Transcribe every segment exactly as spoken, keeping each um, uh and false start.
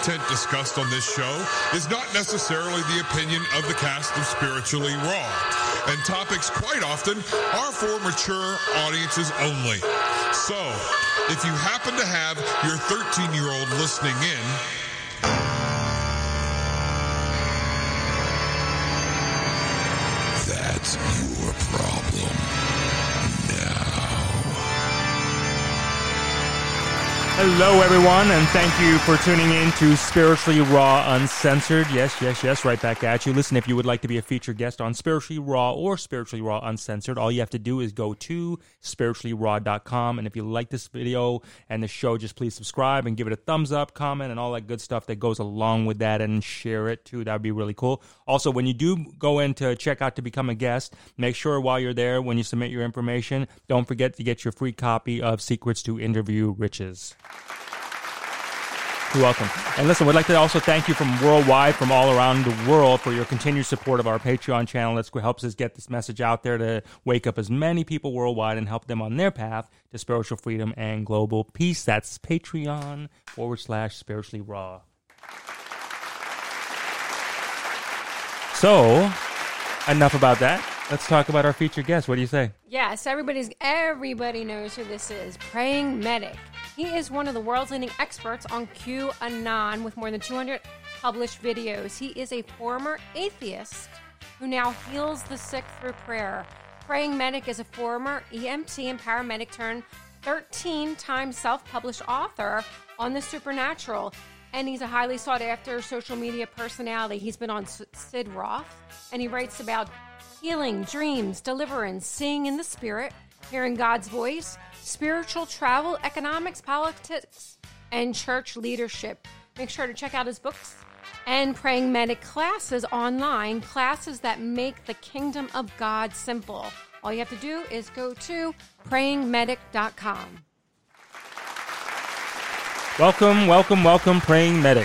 content discussed on this show is not necessarily the opinion of the cast of Spiritually Raw, and topics quite often are for mature audiences only. So, if you happen to have your thirteen-year-old listening in, that's your problem now. Hello, everyone, and thank you for tuning in to Spiritually Raw Uncensored. Yes, yes, yes, right back at you. Listen, if you would like to be a featured guest on Spiritually Raw or Spiritually Raw Uncensored, all you have to do is go to spiritually raw dot com, and if you like this video and the show, just please subscribe and give it a thumbs up, comment, and all that good stuff that goes along with that, and share it, too. That would be really cool. Also, when you do go in to check out to become a guest, make sure while you're there, when you submit your information, don't forget to get your free copy of Secrets to Interview Riches. You're welcome. And listen, we'd like to also thank you from worldwide, from all around the world, for your continued support of our Patreon channel. That's what helps us get this message out there to wake up as many people worldwide and help them on their path to spiritual freedom and global peace. That's Patreon forward slash spiritually raw. So, enough about that. Let's talk about our featured guest. What do you say? Yes, everybody's everybody knows who this is. Praying Medic. He is one of the world's leading experts on QAnon with more than two hundred published videos. He is a former atheist who now heals the sick through prayer. Praying Medic is a former E M T and paramedic turned thirteen-time self-published author on the supernatural. And he's a highly sought-after social media personality. He's been on Sid Roth, and he writes about healing, dreams, deliverance, seeing in the spirit, hearing God's voice, spiritual travel, economics, politics, and church leadership. Make sure to check out his books and Praying Medic classes online, classes that make the kingdom of God simple. All you have to do is go to praying medic dot com. Welcome, welcome, welcome, Praying Medic.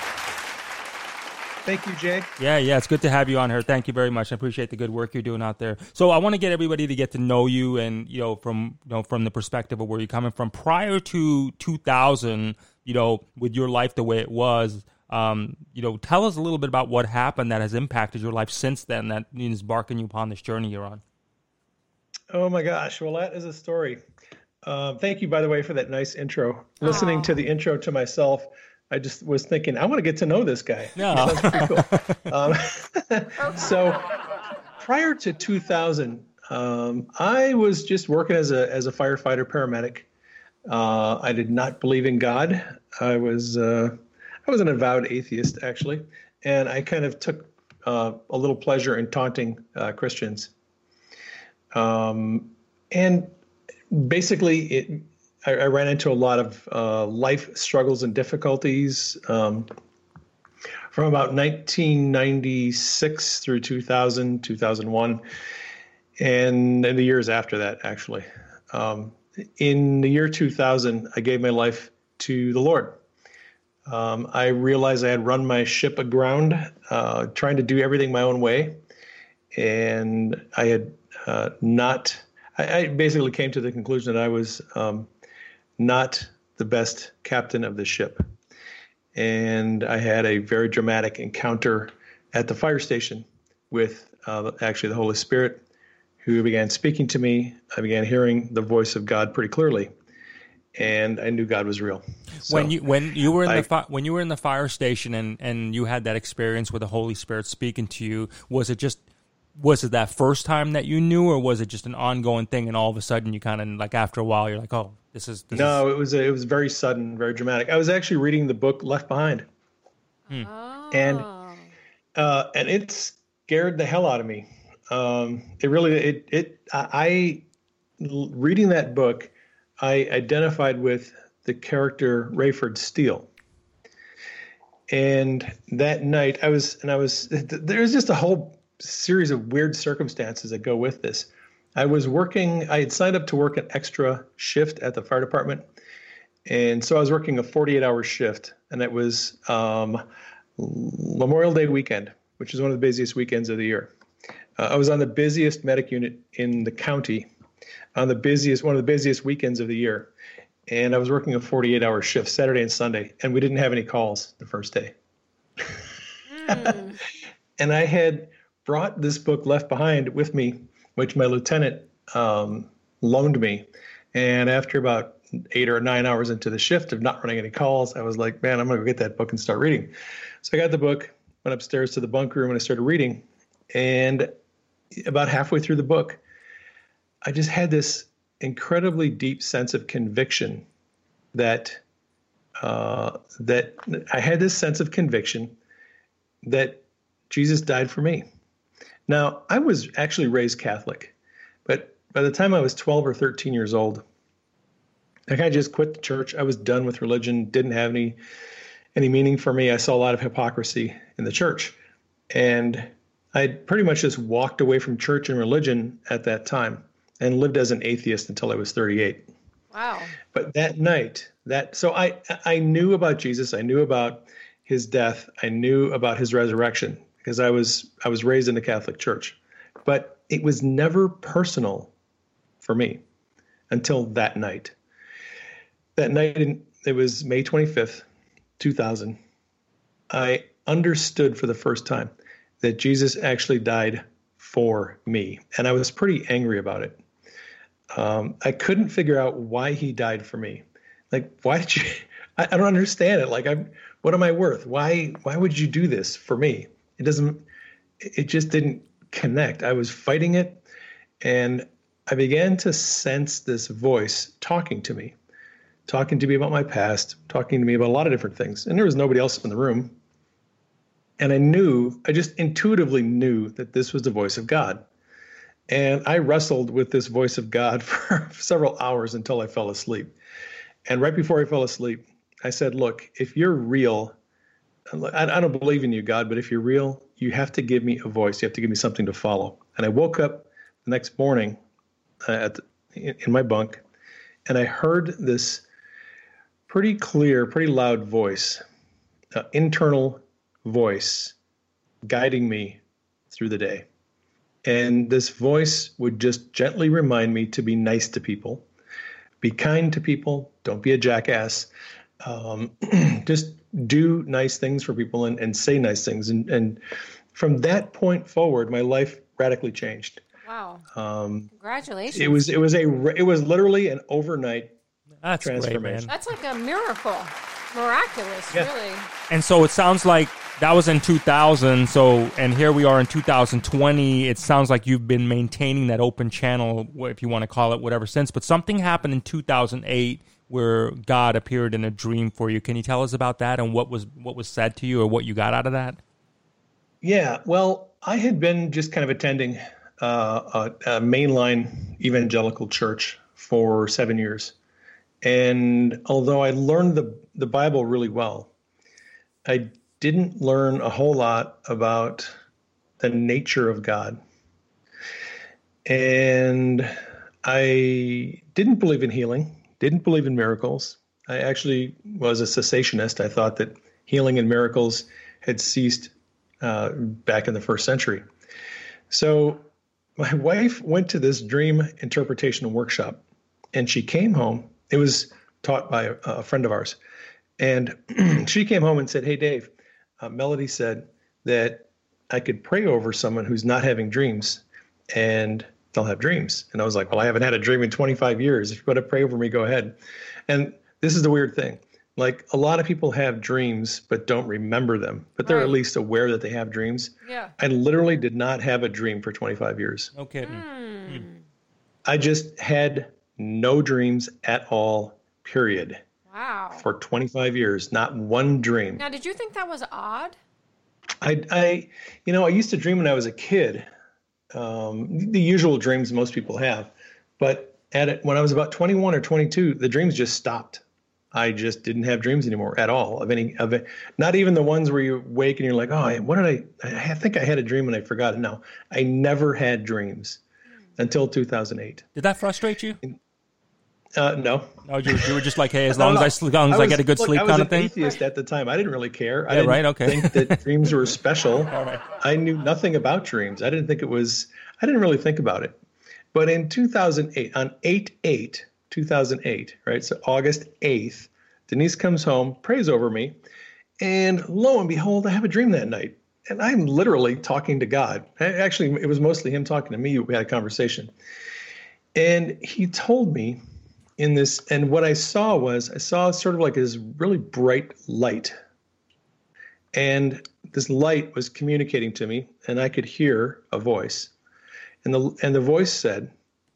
Thank you, Jay. Yeah, yeah, it's good to have you on here. Thank you very much. I appreciate the good work you're doing out there. So I want to get everybody to get to know you, and you know, from you know, from the perspective of where you're coming from. Prior to two thousand, you know, with your life the way it was, um, you know, tell us a little bit about what happened that has impacted your life since then, that is embarking you upon this journey you're on. Oh my gosh, well, that is a story. Um, thank you, by the way, for that nice intro. Listening Aww. to the intro to myself, I just was thinking, I want to get to know this guy. Yeah. Sounds pretty cool. Um, so prior to two thousand, um, I was just working as a as a firefighter paramedic. Uh, I did not believe in God. I was uh, I was an avowed atheist, actually, and I kind of took uh, a little pleasure in taunting uh, Christians. Um, and basically, it. I, I ran into a lot of uh, life struggles and difficulties um, from about nineteen ninety-six through two thousand, two thousand one, and, and the years after that, actually. Um, in the year two thousand, I gave my life to the Lord. Um, I realized I had run my ship aground, uh, trying to do everything my own way, and I had uh, not. I, I basically came to the conclusion that I was um, not the best captain of the ship. And I had a very dramatic encounter at the fire station with uh, actually the Holy Spirit, who began speaking to me. I began hearing the voice of God pretty clearly, and I knew God was real. So when you when you were in I, the fi- when you were in the fire station and, and you had that experience with the Holy Spirit speaking to you, was it just was it that first time that you knew, or was it just an ongoing thing, and all of a sudden you kind of like after a while you're like, oh, this is this no, is... it was a, it was very sudden, very dramatic. I was actually reading the book Left Behind, hmm. Oh. and uh, and it scared the hell out of me. Um, it really it it I, I reading that book, I identified with the character Rayford Steele. And that night I was, and I was, there was just a whole series of weird circumstances that go with this. I was working, I had signed up to work an extra shift at the fire department. And so I was working a forty-eight hour shift, and it was um, Memorial Day weekend, which is one of the busiest weekends of the year. Uh, I was on the busiest medic unit in the county, on the busiest, one of the busiest weekends of the year. and I was working a forty-eight hour shift Saturday and Sunday, and we didn't have any calls the first day. Mm. And I had brought this book Left Behind with me, which my lieutenant um, loaned me. And after about eight or nine hours into the shift of not running any calls, I was like, man, I'm going to go get that book and start reading. So I got the book, went upstairs to the bunk room, and I started reading. And about halfway through the book, I just had this incredibly deep sense of conviction that uh, that I had this sense of conviction that Jesus died for me. Now, I was actually raised Catholic, but by the time I was twelve or thirteen years old, I kind of just quit the church. I was done with religion, didn't have any any meaning for me. I saw a lot of hypocrisy in the church. And I pretty much just walked away from church and religion at that time and lived as an atheist until I was thirty-eight. Wow. But that night, that so I I knew about Jesus. I knew about his death. I knew about his resurrection because I was I was raised in the Catholic Church. But it was never personal for me until that night. That night, in, it was May twenty-fifth, two thousand. I understood for the first time that Jesus actually died for me. And I was pretty angry about it. Um, I couldn't figure out why he died for me. Like, why did you, I, I don't understand it. Like, I'm, what am I worth? Why, why would you do this for me? It doesn't, it just didn't connect. I was fighting it. And I began to sense this voice talking to me, talking to me about my past, talking to me about a lot of different things. And there was nobody else in the room. And I knew, I just intuitively knew that this was the voice of God. And I wrestled with this voice of God for several hours until I fell asleep. And right before I fell asleep, I said, look, if you're real, I, I don't believe in you, God, but if you're real, you have to give me a voice. You have to give me something to follow. And I woke up the next morning uh, at the, in, in my bunk, and I heard this pretty clear, pretty loud voice, uh, internal voice guiding me through the day. And this voice would just gently remind me to be nice to people, be kind to people, don't be a jackass, um, just do nice things for people and, and say nice things. And, and from that point forward, my life radically changed. Wow. Um, Congratulations. It was, it was a, it was literally an overnight That's transformation. Great, man. That's like a miracle. Miraculous, Yeah. really. And so it sounds like that was in two thousand. So, and here we are in two thousand twenty. It sounds like you've been maintaining that open channel, if you want to call it whatever, since. But something happened in two thousand eight where God appeared in a dream for you. Can you tell us about that and what was what was said to you or what you got out of that? Yeah, well, I had been just kind of attending uh, a, a mainline evangelical church for seven years. And although I learned the, the Bible really well, I didn't learn a whole lot about the nature of God. And I didn't believe in healing, didn't believe in miracles. I actually was a cessationist. I thought that healing and miracles had ceased uh, back in the first century. So my wife went to this dream interpretation workshop, and she came home. It was taught by a, a friend of ours. And she came home and said, hey, Dave, uh, Melody said that I could pray over someone who's not having dreams and they'll have dreams. And I was like, well, I haven't had a dream in twenty-five years. If you want to pray over me, go ahead. And this is the weird thing. Like, a lot of people have dreams but don't remember them, but they're Right. at least aware that they have dreams. Yeah. I literally did not have a dream for twenty-five years. No kidding. Mm. I just had no dreams at all, period. Wow. For twenty-five years, not one dream. Now, did you think that was odd? I, I, you know, I used to dream when I was a kid, um, the usual dreams most people have. But at it, when I was about twenty-one or twenty-two, the dreams just stopped. I just didn't have dreams anymore at all of any of it. Not even the ones where you wake and you're like, oh, what did I, I think I had a dream and I forgot it. No, I never had dreams until two thousand eight. Did that frustrate you? Uh, no. No, you, you were just like, hey, as long as I sleep, as long as I, was, get a good look, sleep I was kind of an thing. atheist at the time. I didn't really care. I Yeah, didn't right, okay. think that dreams were special. All right. I knew nothing about dreams. I didn't think it was, I didn't really think about it. But in two thousand eight, on eight eight two thousand eight, right? So August eighth, Denise comes home, prays over me, and lo and behold, I have a dream that night. And I'm literally talking to God. Actually, it was mostly him talking to me. We had a conversation. And he told me in this, and what I saw was, I saw sort of like this really bright light. And this light was communicating to me, and I could hear a voice. And the and the voice said,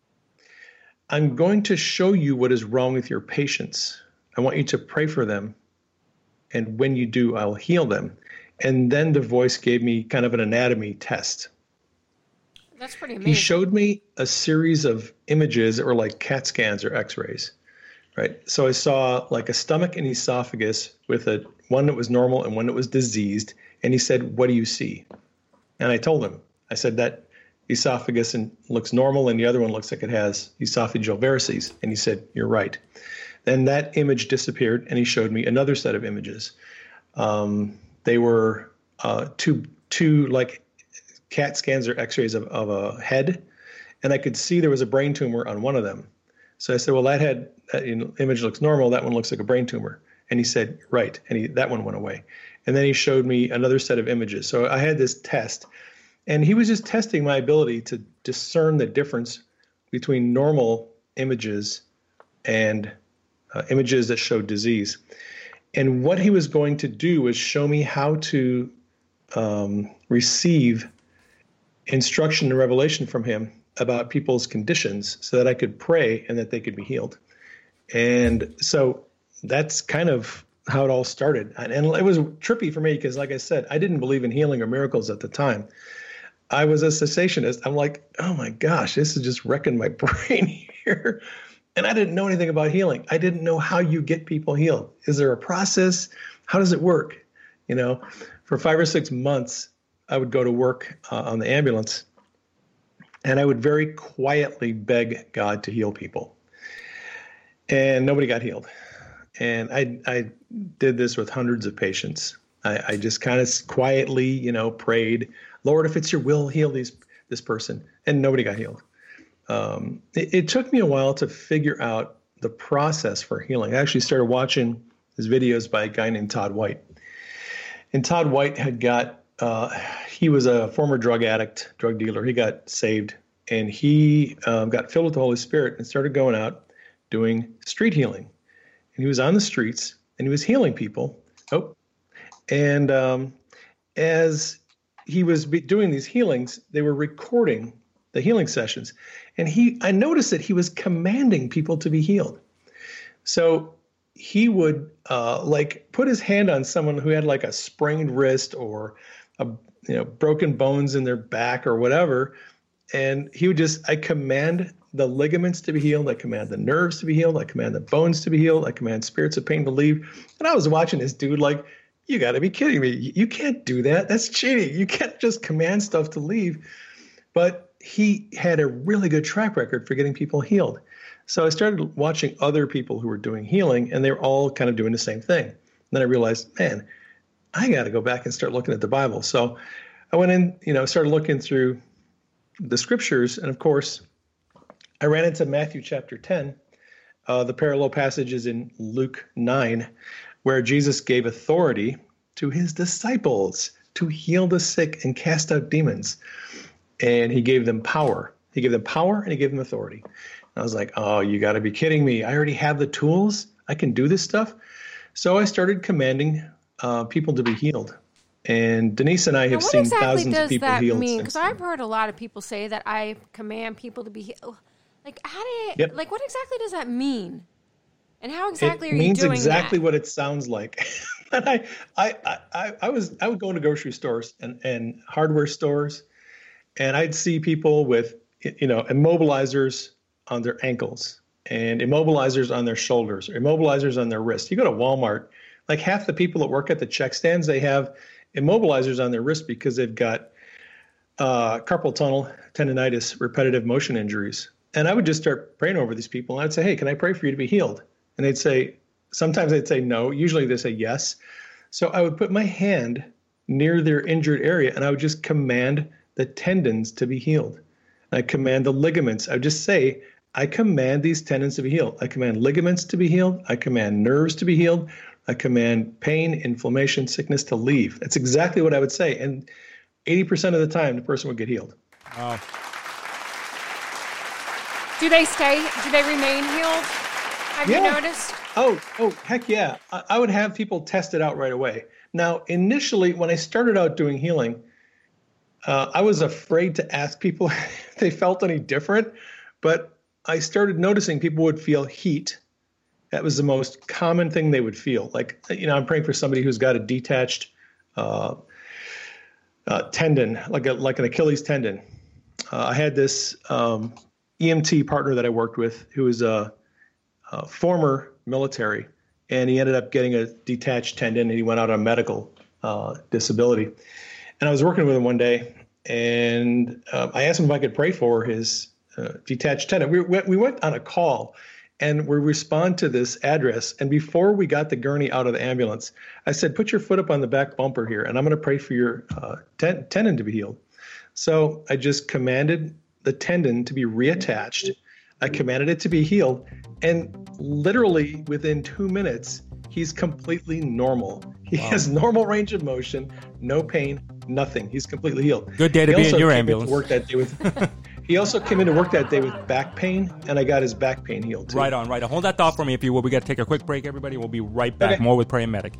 I'm going to show you what is wrong with your patients. I want you to pray for them. And when you do, I'll heal them. And then the voice gave me kind of an anatomy test. That's pretty amazing. He showed me a series of images that were like CAT scans or x-rays, right? So I saw like a stomach and esophagus with a one that was normal and one that was diseased. And he said, what do you see? And I told him, I said that esophagus and looks normal and the other one looks like it has esophageal varices. And he said, you're right. Then that image disappeared and he showed me another set of images. Um, they were uh, two, two like CAT scans or x-rays of, of a head. And I could see there was a brain tumor on one of them. So I said, well, that head that you know, image looks normal. That one looks like a brain tumor. And he said, right. And he, that one went away. And then he showed me another set of images. So I had this test. And he was just testing my ability to discern the difference between normal images and uh, images that showed disease. And what he was going to do was show me how to um, receive instruction and revelation from him about people's conditions so that I could pray and that they could be healed. And so that's kind of how it all started. And it was trippy for me because, like I said, I didn't believe in healing or miracles at the time. I was a cessationist. I'm like, oh my gosh, this is just wrecking my brain here. And I didn't know anything about healing. I didn't know how you get people healed. Is there a process? How does it work? You know, for five or six months, I would go to work uh, on the ambulance and I would very quietly beg God to heal people. And nobody got healed. And I, I did this with hundreds of patients. I, I just kind of quietly, you know, prayed, Lord, if it's your will, heal these, this person. And nobody got healed. Um, it, it took me a while to figure out the process for healing. I actually started watching his videos by a guy named Todd White. And Todd White had got, uh, he was a former drug addict, drug dealer. He got saved and he um, got filled with the Holy Spirit and started going out doing street healing. And he was on the streets and he was healing people. Oh, and um, as he was be doing these healings, they were recording the healing sessions. And he, I noticed that he was commanding people to be healed. So he would uh, like put his hand on someone who had like a sprained wrist or a, you know, broken bones in their back or whatever. And he would just, I command the ligaments to be healed. I command the nerves to be healed. I command the bones to be healed. I command spirits of pain to leave. And I was watching this dude like, you got to be kidding me. You can't do that. That's cheating. You can't just command stuff to leave. But he had a really good track record for getting people healed. So I started watching other people who were doing healing, and they were all kind of doing the same thing. And then I realized, man, I got to go back and start looking at the Bible. So I went in, you know, started looking through the scriptures. And of course, I ran into Matthew chapter ten. Uh, the parallel passage is in Luke nine, where Jesus gave authority to his disciples to heal the sick and cast out demons. And he gave them power. He gave them power and he gave them authority. And I was like, oh, you got to be kidding me. I already have the tools. I can do this stuff. So I started commanding uh, people to be healed. And Denise and I have now, seen exactly thousands of people healed. What exactly does that mean? Because I've heard a lot of people say that I command people to be healed. Like, how do you, yep. like, what exactly does that mean? And how exactly it are you doing that? It means exactly what it sounds like. And I, I, I, I was, I would go into grocery stores and, and hardware stores, and I'd see people with, you know, immobilizers on their ankles and immobilizers on their shoulders, or immobilizers on their wrists. You go to Walmart, like half the people that work at the check stands, they have immobilizers on their wrist because they've got uh, carpal tunnel, tendonitis, repetitive motion injuries. And I would just start praying over these people. And I'd say, hey, can I pray for you to be healed? And they'd say, sometimes they'd say no. Usually they say yes. So I would put my hand near their injured area and I would just command the tendons to be healed. I command the ligaments. I would just say, I command these tendons to be healed. I command ligaments to be healed. I command nerves to be healed. I command pain, inflammation, sickness to leave. That's exactly what I would say. And eighty percent of the time, the person would get healed. Wow. Do they stay? Do they remain healed? Have Yeah. you noticed? Oh, oh, heck yeah. I, I would have people test it out right away. Now, initially, when I started out doing healing, uh, I was afraid to ask people if they felt any different, but I started noticing people would feel heat. That was the most common thing they would feel. Like, you know, I'm praying for somebody who's got a detached uh, uh, tendon, like a like an Achilles tendon. Uh, I had this um, E M T partner that I worked with who was a, a former military, and he ended up getting a detached tendon, and he went out on medical uh, disability. And I was working with him one day, and uh, I asked him if I could pray for his uh, detached tendon. We, we went on a call, and we respond to this address. And before we got the gurney out of the ambulance, I said, put your foot up on the back bumper here, and I'm going to pray for your uh, ten- tendon to be healed. So I just commanded the tendon to be reattached. I commanded it to be healed. And literally within two minutes, he's completely normal. He wow. has normal range of motion, no pain, nothing. He's completely healed. Good day to he be in your came ambulance. Work that day with, he also came into work that day with back pain, and I got his back pain healed too. Right on, right on. Hold that thought for me if you will. We got to take a quick break, everybody. We'll be right back. Okay. More with Praying Medic.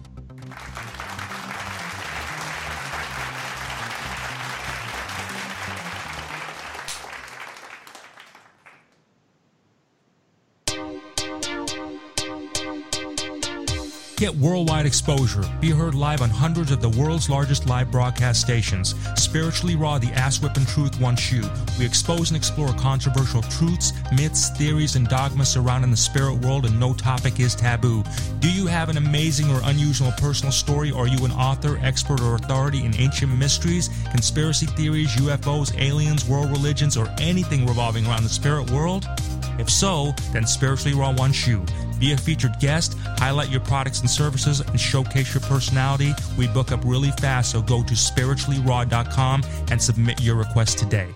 Get worldwide exposure. Be heard live on hundreds of the world's largest live broadcast stations. Spiritually Raw, the Ass Whipping Truth wants you. We expose and explore controversial truths, myths, theories, and dogmas surrounding the spirit world, and no topic is taboo. Do you have an amazing or unusual personal story? Are you an author, expert, or authority in ancient mysteries, conspiracy theories, U F Os, aliens, world religions, or anything revolving around the spirit world? If so, then Spiritually Raw wants you. Be a featured guest, highlight your products and services, and showcase your personality. We book up really fast, so go to spiritually raw dot com and submit your request today.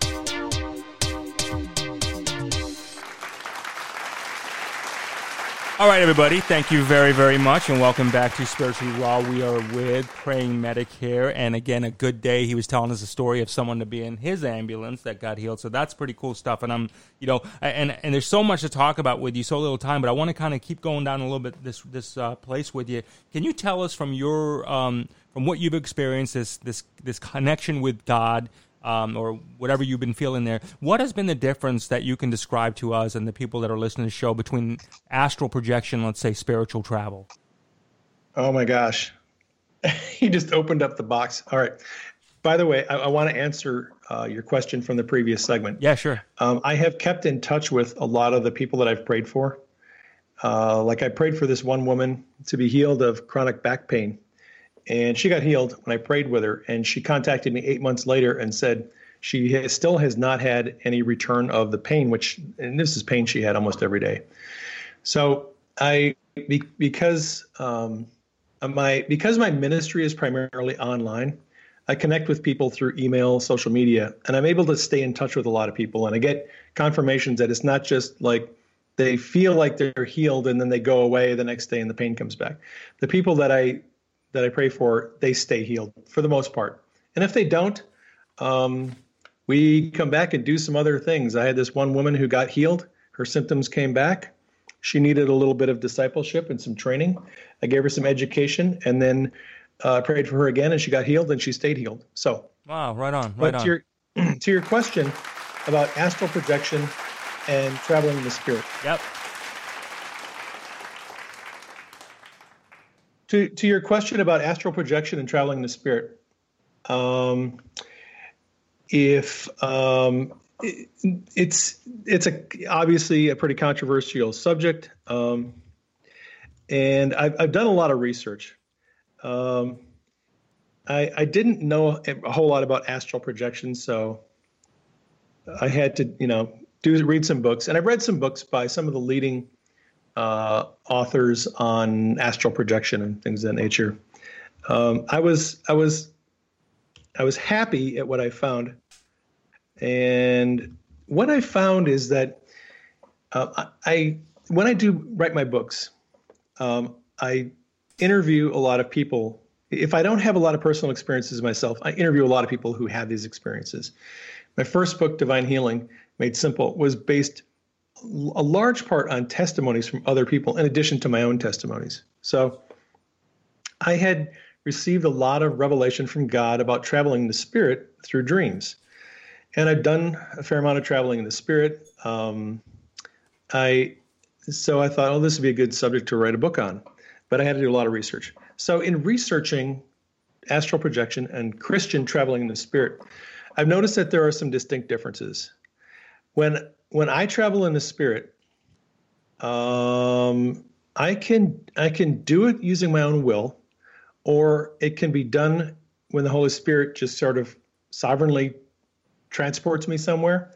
All right, everybody, thank you very, very much, and welcome back to Spiritually Raw. We are with Praying Medic here, and again, a good day. He was telling us a story of someone to be in his ambulance that got healed, so that's pretty cool stuff. And I'm, you know, and and there's so much to talk about with you, so little time, but I want to kind of keep going down a little bit this this uh, place with you. Can you tell us from your um, from what you've experienced, this this this connection with God? Um, or whatever you've been feeling there, what has been the difference that you can describe to us and the people that are listening to the show between astral projection, let's say spiritual travel? Oh my gosh. He just opened up the box. All right. By the way, I, I want to answer uh, your question from the previous segment. Yeah, sure. Um, I have kept in touch with a lot of the people that I've prayed for. Uh, like I prayed for this one woman to be healed of chronic back pain. And she got healed when I prayed with her, and she contacted me eight months later and said she has, still has not had any return of the pain, which, and this is pain she had almost every day. So I, be, because um, my because my ministry is primarily online, I connect with people through email, social media, and I'm able to stay in touch with a lot of people. And I get confirmations that it's not just like they feel like they're healed and then they go away the next day and the pain comes back. The people that I that I pray for, they stay healed for the most part. And if they don't, um, we come back and do some other things. I had this one woman who got healed. Her symptoms came back. She needed a little bit of discipleship and some training. I gave her some education, and then uh, prayed for her again, and she got healed, and she stayed healed. So, wow, right on, right but on. To your, to your question about astral projection and traveling in the spirit. Yep. To to your question about astral projection and traveling in the spirit, um, if um, it, it's it's a obviously a pretty controversial subject, um, and I've I've done a lot of research. Um, I I didn't know a whole lot about astral projection, so I had to you know do read some books, and I've read some books by some of the leading Uh, authors on astral projection and things of that nature. Um, I was I was I was happy at what I found, and what I found is that Uh, I when I do write my books, um, I interview a lot of people. If I don't have a lot of personal experiences myself, I interview a lot of people who have these experiences. My first book, Divine Healing Made Simple, was based a large part on testimonies from other people in addition to my own testimonies. So I had received a lot of revelation from God about traveling in the spirit through dreams. And I've done a fair amount of traveling in the spirit. Um, I so I thought, oh, this would be a good subject to write a book on. But I had to do a lot of research. So in researching astral projection and Christian traveling in the spirit, I've noticed that there are some distinct differences. When when I travel in the spirit, um, I can I can do it using my own will, or it can be done when the Holy Spirit just sort of sovereignly transports me somewhere.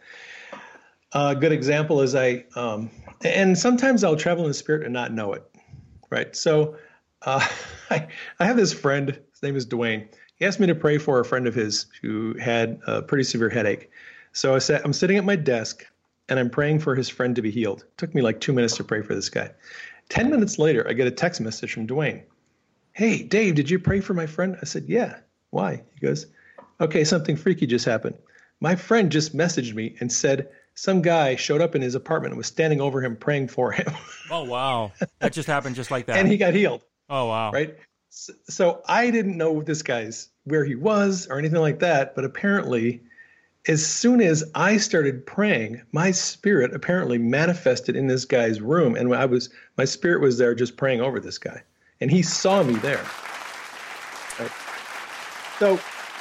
A good example is I, um, and sometimes I'll travel in the spirit and not know it, right? So uh, I, I have this friend, his name is Dwayne. He asked me to pray for a friend of his who had a pretty severe headache. So I said, I'm sitting at my desk and I'm praying for his friend to be healed. It took me like two minutes to pray for this guy. Ten minutes later, I get a text message from Dwayne. Hey, Dave, did you pray for my friend? I said, yeah. Why? He goes, okay, something freaky just happened. My friend just messaged me and said some guy showed up in his apartment and was standing over him praying for him. Oh, wow. That just happened just like that. And he got healed. Oh, wow. Right? So, so I didn't know this guy's, where he was or anything like that, but apparently as soon as I started praying, my spirit apparently manifested in this guy's room, and I was my spirit was there just praying over this guy, and he saw me there. Right? So,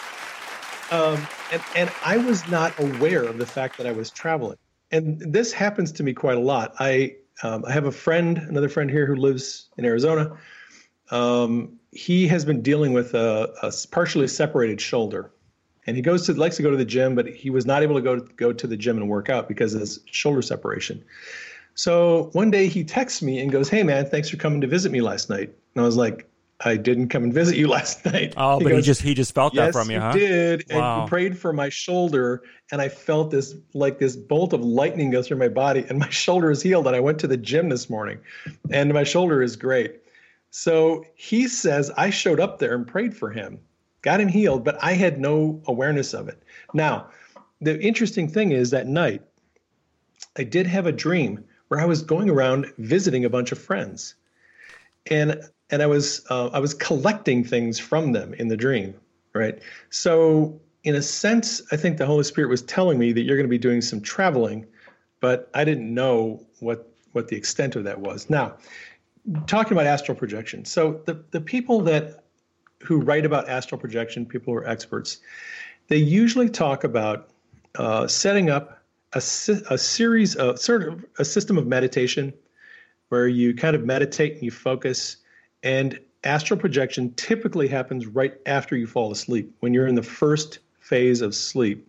um, and and I was not aware of the fact that I was traveling, and this happens to me quite a lot. I um, I have a friend, another friend here who lives in Arizona. Um, he has been dealing with a, a partially separated shoulder. And he goes to likes to go to the gym, but he was not able to go to, go to the gym and work out because of his shoulder separation. So one day he texts me and goes, "Hey man, thanks for coming to visit me last night." And I was like, "I didn't come and visit you last night." Oh, he but goes, he just he just felt yes, that from you, huh? Yes, you did. Wow. And you prayed for my shoulder, and I felt this like this bolt of lightning go through my body, and my shoulder is healed. And I went to the gym this morning, and my shoulder is great. So he says I showed up there and prayed for him. Got him healed, but I had no awareness of it. Now, the interesting thing is that night, I did have a dream where I was going around visiting a bunch of friends, and and I was uh, I was collecting things from them in the dream, right? So, in a sense, I think the Holy Spirit was telling me that you're going to be doing some traveling, but I didn't know what what the extent of that was. Now, talking about astral projection, so the the people that who write about astral projection, people who are experts, they usually talk about uh, setting up a, a series of sort of a system of meditation where you kind of meditate and you focus. And astral projection typically happens right after you fall asleep, when you're in the first phase of sleep.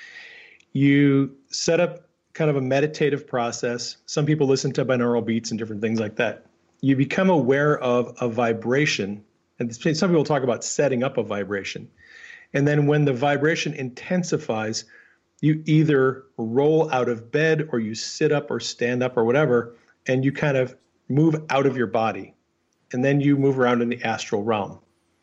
You set up kind of a meditative process. Some people listen to binaural beats and different things like that. You become aware of a vibration. And some people talk about setting up a vibration. And then when the vibration intensifies, you either roll out of bed or you sit up or stand up or whatever, and you kind of move out of your body. And then you move around in the astral realm.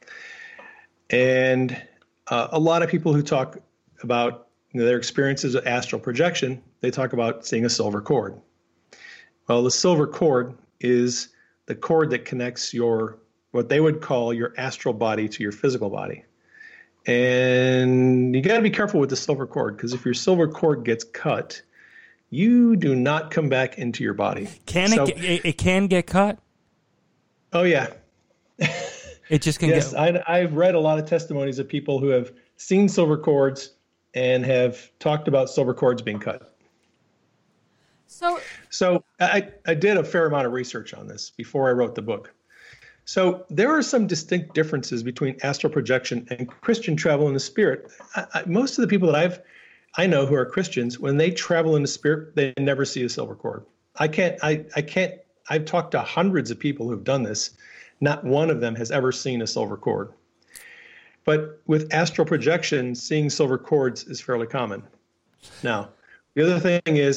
And uh, a lot of people who talk about you know, their experiences of astral projection, they talk about seeing a silver cord. Well, the silver cord is the cord that connects your what they would call your astral body to your physical body. And you got to be careful with the silver cord, because if your silver cord gets cut, you do not come back into your body. Can so, it, get, it can get cut? Oh, yeah. It just can yes, get... I, I've read a lot of testimonies of people who have seen silver cords and have talked about silver cords being cut. So, so I, I did a fair amount of research on this before I wrote the book. So there are some distinct differences between astral projection and Christian travel in the spirit. I, I, most of the people that I've I know who are Christians, when they travel in the spirit, they never see a silver cord. I can't. I, I can't. I've talked to hundreds of people who've done this. Not one of them has ever seen a silver cord. But with astral projection, seeing silver cords is fairly common. Now, the other thing is,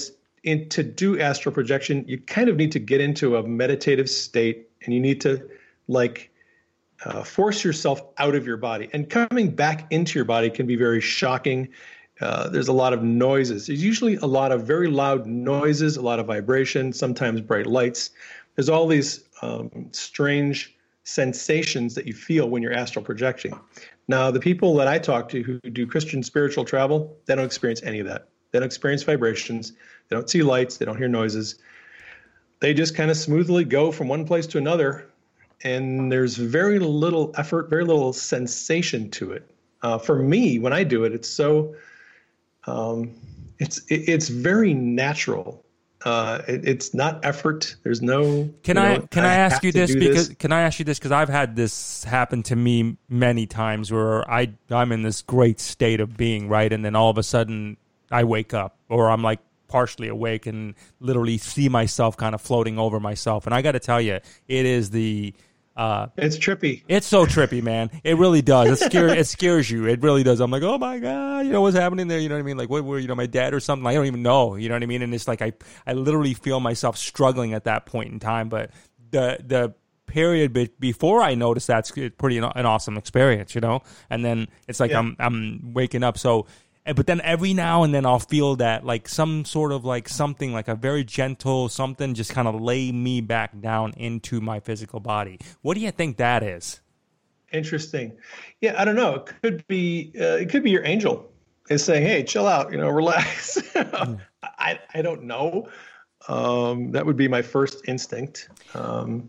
in, to do astral projection, you kind of need to get into a meditative state, and you need to like uh, force yourself out of your body. And coming back into your body can be very shocking. Uh, there's a lot of noises. There's usually a lot of very loud noises, a lot of vibration, sometimes bright lights. There's all these um, strange sensations that you feel when you're astral projecting. Now, the people that I talk to who do Christian spiritual travel, they don't experience any of that. They don't experience vibrations. They don't see lights. They don't hear noises. They just kind of smoothly go from one place to another, and there's very little effort, very little sensation to it. Uh, for me, when I do it, it's so, um, it's it, it's very natural. Uh, it, it's not effort. There's no. Can you I know, can I, I ask you this because this. can I ask you this because I've had this happen to me many times where I I'm in this great state of being, right, and then all of a sudden I wake up, or I'm like partially awake and literally see myself kind of floating over myself, and I got to tell you, it is the. Uh, it's trippy. It's so trippy, man. It really does. It scares. It scares you. It really does. I'm like, oh my god, you know what's happening there? You know what I mean? Like, what were you know my dad or something? I don't even know. You know what I mean? And it's like I, I literally feel myself struggling at that point in time. But the the period be- before I noticed that's pretty an, an awesome experience, you know. And then it's like yeah. I'm I'm waking up. So. But then every now and then I'll feel that like some sort of like something like a very gentle something just kind of lay me back down into my physical body. What do you think that is? Interesting. Yeah, I don't know. It could be uh, it could be your angel is saying, "Hey, chill out, you know, relax." mm. I I don't know. Um, that would be my first instinct. Um,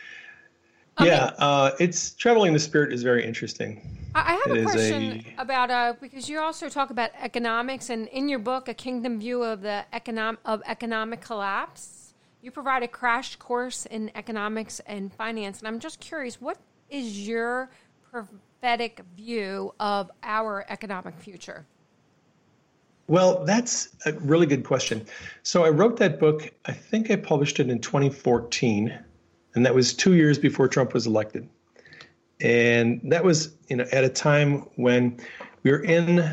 yeah, uh, it's traveling the spirit is very interesting. I have it a question a, about uh, because you also talk about economics, and in your book, A Kingdom View of the economic of Economic Collapse, you provide a crash course in economics and finance. And I'm just curious, what is your prophetic view of our economic future? Well, that's a really good question. So I wrote that book. I think I published it in twenty fourteen. And that was two years before Trump was elected. And that was, you know, at a time when we were in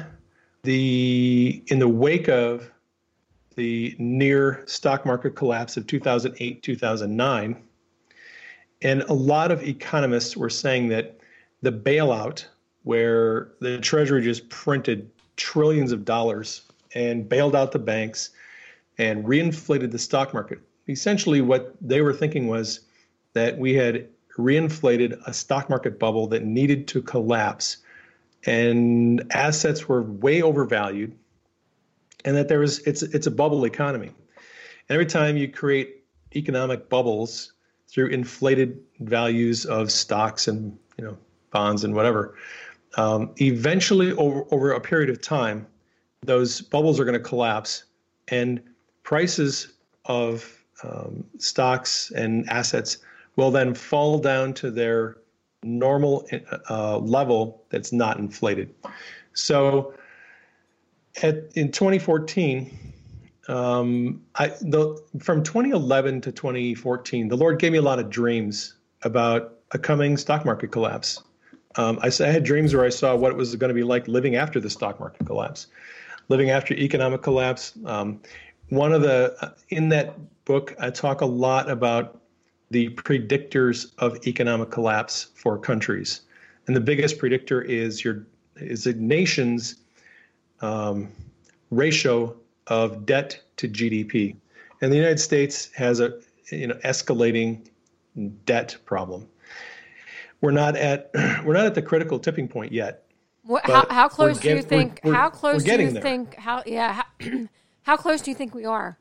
the in the wake of the near stock market collapse of two thousand eight, two thousand nine. And a lot of economists were saying that the bailout, where the Treasury just printed trillions of dollars and bailed out the banks and reinflated the stock market, essentially what they were thinking was that we had reinflated a stock market bubble that needed to collapse, and assets were way overvalued, and that there was it's it's a bubble economy. And every time you create economic bubbles through inflated values of stocks and you know bonds and whatever, um, eventually over over a period of time, those bubbles are going to collapse, and prices of um, stocks and assets will then fall down to their normal uh, level that's not inflated. So at, in twenty fourteen, um, I, the, from twenty eleven to twenty fourteen, the Lord gave me a lot of dreams about a coming stock market collapse. Um, I, I had dreams where I saw what it was going to be like living after the stock market collapse, living after economic collapse. Um, one of the, in that book, I talk a lot about the predictors of economic collapse for countries. And the biggest predictor is your is a nation's um, ratio of debt to G D P. And the United States has a you know escalating debt problem. We're not at we're not at the critical tipping point yet. What, how, how close do you think? We're, we're, how close do you there. think? How yeah? How, how close do you think we are?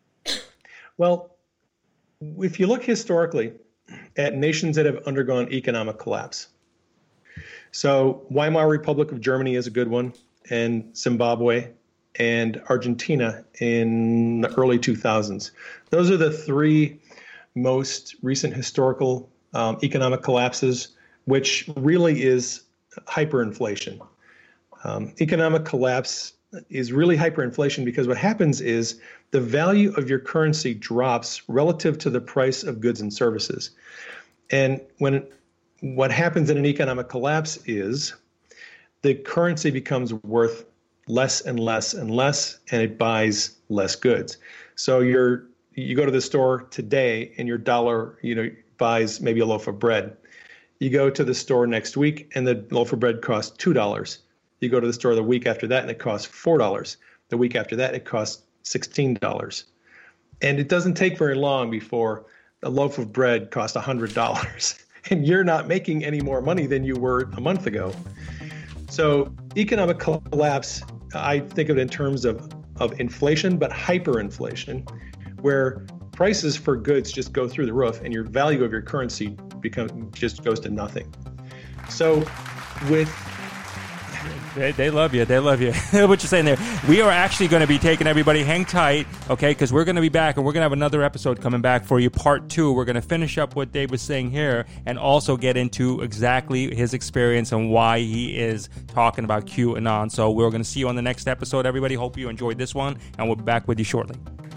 Well, if you look historically at nations that have undergone economic collapse, so Weimar Republic of Germany is a good one, and Zimbabwe and Argentina in the early two thousands. Those are the three most recent historical um, economic collapses, which really is hyperinflation. Um, economic collapse is really hyperinflation because what happens is the value of your currency drops relative to the price of goods and services. And when what happens in an economic collapse is the currency becomes worth less and less and less, and it buys less goods. So you're you go to the store today and your dollar, you know, buys maybe a loaf of bread. You go to the store next week and the loaf of bread costs two dollars. You go to the store the week after that and it costs four dollars. The week after that it costs sixteen dollars. And it doesn't take very long before a loaf of bread costs one hundred dollars. And you're not making any more money than you were a month ago. So economic collapse, I think of it in terms of, of inflation, but hyperinflation, where prices for goods just go through the roof and your value of your currency become, just goes to nothing. So with... They, they love you. They love you. What you're saying there. We are actually going to be taking everybody, hang tight, okay, because we're going to be back and we're going to have another episode coming back for you, part two. We're going to finish up what Dave was saying here and also get into exactly his experience and why he is talking about QAnon. So we're going to see you on the next episode, everybody. Hope you enjoyed this one, and we'll be back with you shortly.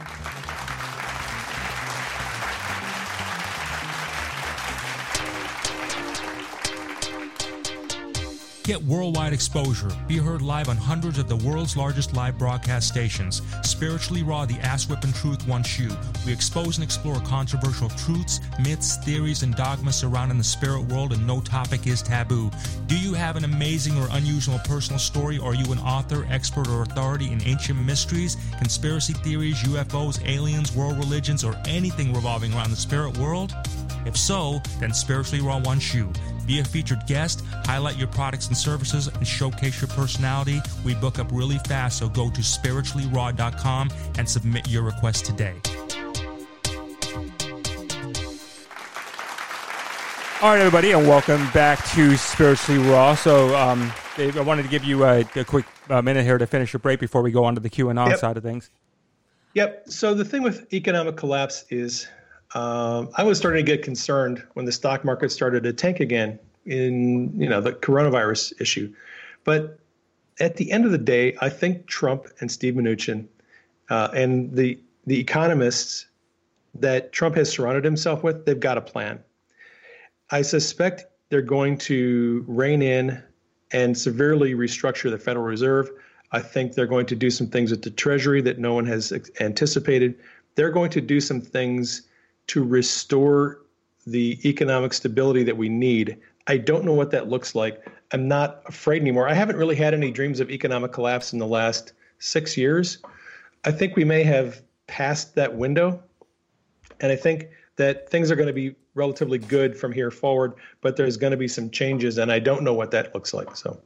Get worldwide exposure. Be heard live on hundreds of the world's largest live broadcast stations. Spiritually Raw, the ass-whipping truth wants you. We expose and explore controversial truths, myths, theories, and dogmas surrounding the spirit world, and no topic is taboo. Do you have an amazing or unusual personal story? Or are you an author, expert, or authority in ancient mysteries, conspiracy theories, U F Os, aliens, world religions, or anything revolving around the spirit world? If so, then Spiritually Raw wants you. Be a featured guest, highlight your products and services, and showcase your personality. We book up really fast, so go to spiritually raw dot com and submit your request today. All right, everybody, and welcome back to Spiritually Raw. So, um, Dave, I wanted to give you a, a quick uh, minute here to finish your break before we go on to the QAnon yep. side of things. Yep. So the thing with economic collapse is... Um, I was starting to get concerned when the stock market started to tank again in, you know, the coronavirus issue. But at the end of the day, I think Trump and Steve Mnuchin uh, and the the economists that Trump has surrounded himself with, they've got a plan. I suspect they're going to rein in and severely restructure the Federal Reserve. I think they're going to do some things at the Treasury that no one has anticipated. They're going to do some things to restore the economic stability that we need. I don't know what that looks like. I'm not afraid anymore. I haven't really had any dreams of economic collapse in the last six years. I think we may have passed that window. And I think that things are going to be relatively good from here forward, but there's going to be some changes, and I don't know what that looks like. So.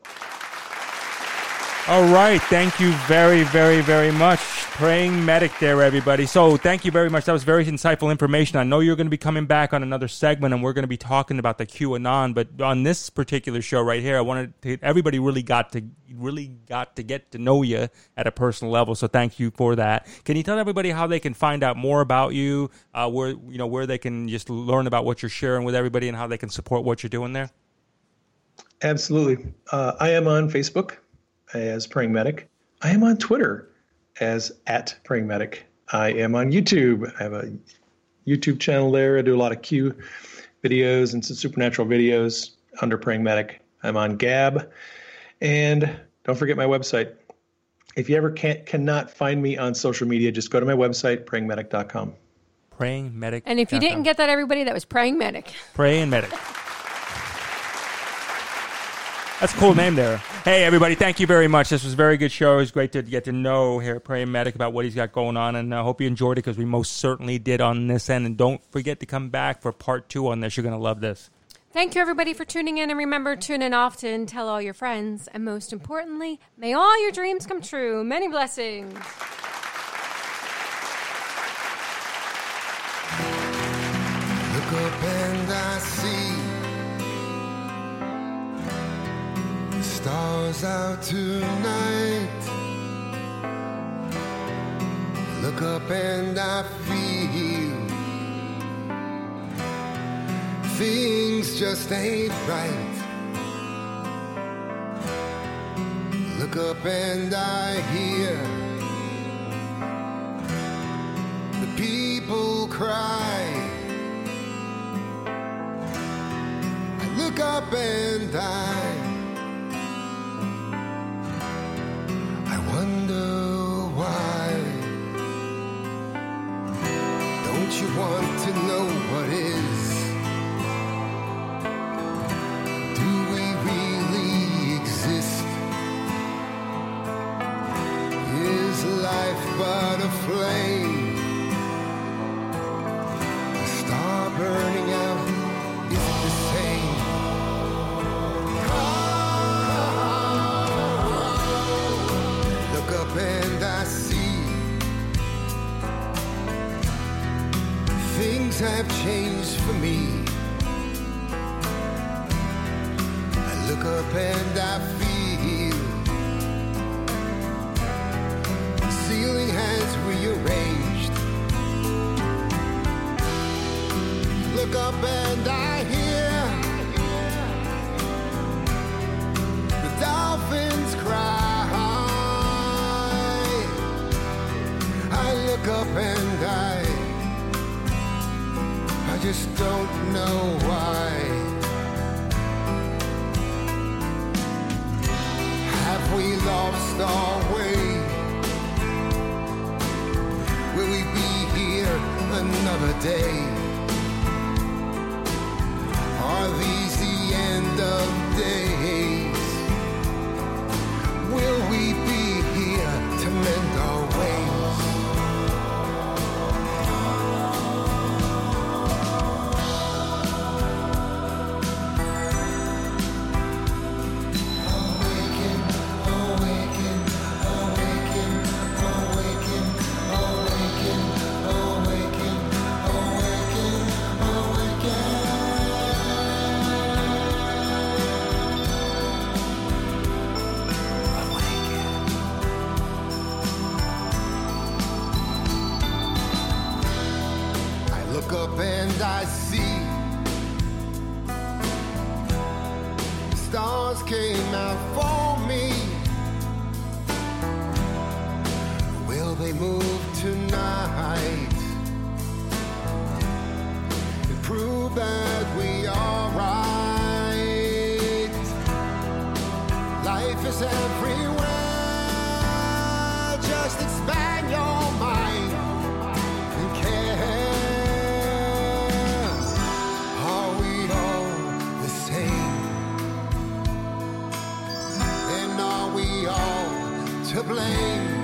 All right. Thank you very, very, very much. Praying Medic there, everybody. So thank you very much. That was very insightful information. I know you're going to be coming back on another segment, and we're going to be talking about the QAnon. But on this particular show right here, I wanted to, everybody really got to really got to get to know you at a personal level. So thank you for that. Can you tell everybody how they can find out more about you, uh, where you know where they can just learn about what you're sharing with everybody, and how they can support what you're doing there? Absolutely. Uh, I am on Facebook as Praying Medic. I am on Twitter as at Praying Medic. I am on YouTube. I have a YouTube channel there. I do a lot of Q videos and some supernatural videos under Praying Medic. I'm on Gab. And don't forget my website. If you ever can't, cannot find me on social media, just go to my website, praying medic dot com. Praying Medic. And if you didn't get that, everybody, that was Praying Medic. Praying Medic. That's a cool name there. Hey, everybody, thank you very much. This was a very good show. It was great to get to know here Praying Medic about what he's got going on, and I hope you enjoyed it because we most certainly did on this end. And don't forget to come back for part two on this. You're going to love this. Thank you, everybody, for tuning in. And remember, tune in often, tell all your friends, and most importantly, may all your dreams come true. Many blessings. Look up and I see the stars out tonight. Look up and I feel things just ain't right. Look up and I hear the people cry. I look up and I I wonder why. want to know what is? Do we really exist? Is life but a flame? A star burning out, is it the same? Look up and I see things have changed for me. I look up and I feel the ceiling has rearranged. Look up and I hear the dolphins cry. I look up and I I just don't know why. Have we lost our way? Will we be here another day? Are these the end of days? Will we be here to mend our ways? Look up and I see stars came out for me. Will they move tonight and prove that we are right? Life is everywhere. Just expand your mind and care. To blame.